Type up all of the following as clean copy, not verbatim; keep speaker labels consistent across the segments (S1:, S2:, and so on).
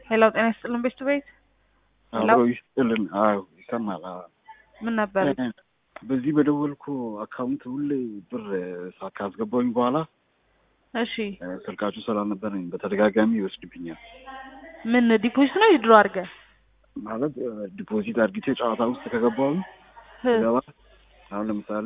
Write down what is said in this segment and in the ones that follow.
S1: ሄሎ ጤና ይስጥልን ቤት ቤት
S2: አብሮ ይስጥልን። አዎ ይሰማል።
S1: ምን ነበር?
S2: በዚህ በደወልኩ አካውንት ሁሌ ብር ካስገባሁኝ በኋላ
S1: እሺ
S2: ስልካችሁ ስላልነበረኝ በተደጋጋሚ ይወስድብኛል።
S1: ምን ዲፖዚት ነው ይድሮ አድርገህ
S2: ማለት ዲፖዚት አድርጌ ጨዋታ ውስጥ ከገባሁኝ ገባ አሁን ለምሳሌ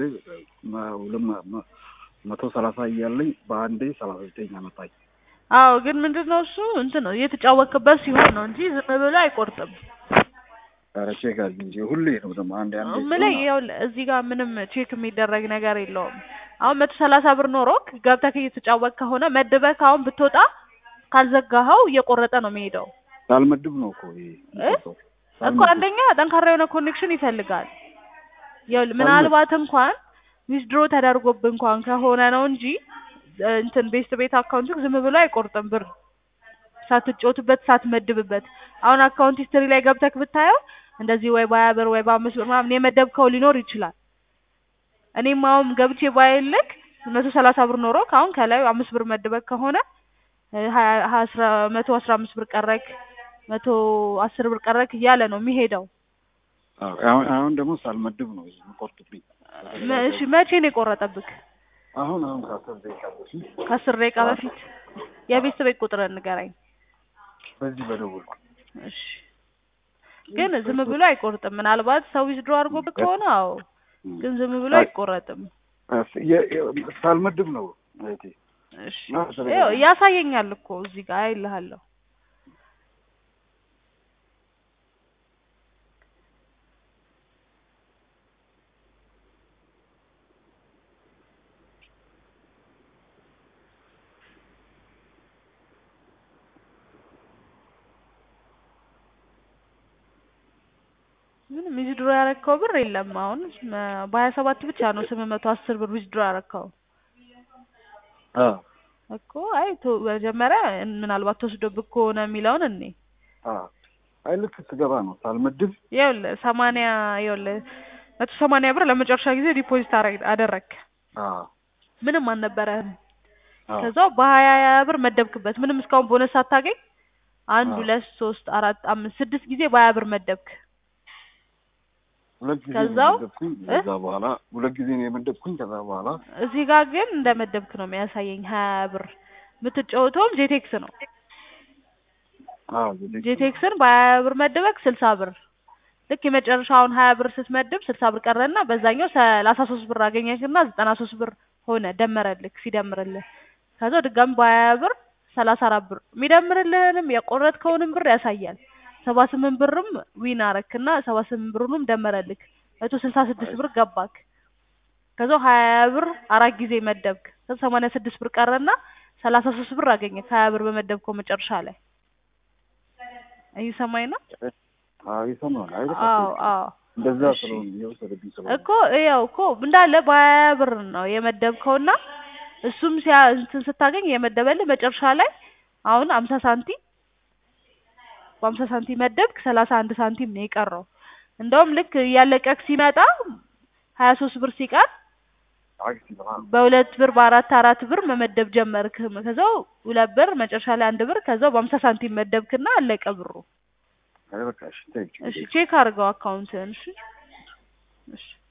S2: 130 እያለኝ በአንዴ 39 አመጣኝ።
S1: አዎ ግን ምንድነው እሱ እንትን ነው እየተጫወክበት ሲሆን ነው እንጂ ዝም ብሎ አይቆርጥም።
S2: ኧረ ቼክ አድርጊ እንጂ ሁሌ ነው ደግሞ አንዴ
S1: ምን ላይ ያው እዚህ ጋር ምንም ቼክ የሚደረግ ነገር የለውም። አሁን 130 ብር ኖሮክ ገብተህ እየተጫወክ ከሆነ መድበህ አሁን ብትወጣ ካልዘጋኸው እየቆረጠ ነው የሚሄደው።
S2: ሳልመድብ ነው እኮ
S1: እኮ አንደኛ ጠንካራ የሆነ ኮኔክሽን ይፈልጋል። ያው ምናልባት እንኳን ዊዝድሮ ተደርጎብህ እንኳን ከሆነ ነው እንጂ እንትን ቤት አካውንት ዝም ብሎ አይቆርጥም ብር ሳትጮትበት ሳትመድብበት። አሁን አካውንት ሂስትሪ ላይ ገብተህ ብታየው እንደዚህ ወይ በ20 ብር ወይ በ5 ብር ምናምን የመደብከው ሊኖር ይችላል። እኔም አሁን ገብቼ ባይልክ 130 ብር ኖሮ አሁን ከላይ 5 ብር መድበክ ከሆነ 115 ብር ቀረክ 110 ብር ቀረክ እያለ ነው የሚሄደው።
S2: አሁን ደግሞ ሳልመድብ ነው የሚቆርጥብኝ።
S1: እሺ መቼ ነው የቆረጠብክ?
S2: አሁን ከ10 ደቂቃ በፊት
S1: ከ10 ደቂቃ በፊት። የቤት ቁጥርን ንገረኝ።
S2: በዚህ በደወልኩ።
S1: እሺ ግን ዝም ብሎ አይቆርጥም። ምናልባት ሰው ዊዝድሮ አድርጎብህ ከሆነ አዎ፣ ግን ዝም ብሎ አይቆረጥም።
S2: ሳልመድብ ነው እህቴ።
S1: እሺ ያሳየኛል እኮ እዚህ ጋር አይልሃለሁ። ምንም ዊዝድሮ ያረከው ብር የለም። አሁን በ27 ብቻ ነው 810 ብር ዊዝድሮ ያረከው። እኮ አይ መጀመሪያ ምናልባት ተወስዶብህ ከሆነ የሚለውን እኔ
S2: አይ ልክ ስገባ ነው ሳልመድብ
S1: ይኸውልህ 180 ብር ለመጨረሻ ጊዜ ዲፖዚት አደረክ። ምንም አልነበረህም። ከዛው በ20 ብር መደብክበት ምንም እስካሁን ቦነስ ሳታገኝ 1 2 3 4 5 6 ጊዜ በ20 ብር መደብክ።
S2: ከዛው ከዛ በኋላ ሁለት ጊዜ ነው የመደብኩኝ። ከዛ በኋላ
S1: እዚህ ጋር ግን እንደመደብክ ነው የሚያሳየኝ 20 ብር። የምትጫወተውም ጄቴክስ ነው። ጄቴክስን በ20 ብር መደበክ 60 ብር። ልክ የመጨረሻውን 20 ብር ስትመድብ 60 ብር ቀረና በዛኛው 33 ብር አገኘክና 93 ብር ሆነ ደመረልክ። ሲደምርልህ ከዛው ድጋሚ በ20 ብር 34 ብር የሚደምርልህንም የቆረጥከውንም ብር ያሳያል። 78 ብርም ዊን አረክና 78 ብሩንም ደመረልክ 166 ብር ገባክ። ከዛው 20 ብር 4 ጊዜ መደብክ 86 ብር ቀረና 33 ብር አገኘክ 20 ብር በመደብከው መጨረሻ ላይ። እየሰማኸኝ ነው?
S2: አዎ ይሰማል።
S1: አዎ
S2: እንደዛ ስለሆነ የወሰደብኝ ስለሆነ
S1: እኮ ያው እኮ እንዳለ በ20 ብር ነው የመደብከውና እሱም እንትን ስታገኝ የመደበልህ መጨረሻ ላይ አሁን 50 ሳንቲም በ50 ሳንቲም መደብክ 31 ሳንቲም ነው የቀረው። እንደውም ልክ ያለቀክ ሲመጣ 23 ብር ሲቀር በ2 ብር በ4 ብር መመደብ ጀመርክ። ከዛው 2 ብር መጨረሻ ላይ 1 ብር ከዛው በ50 ሳንቲም መደብክና አለቀ ብሩ።
S2: አይ በቃ እሺ
S1: ቼክ አድርገው አካውንትን። እሺ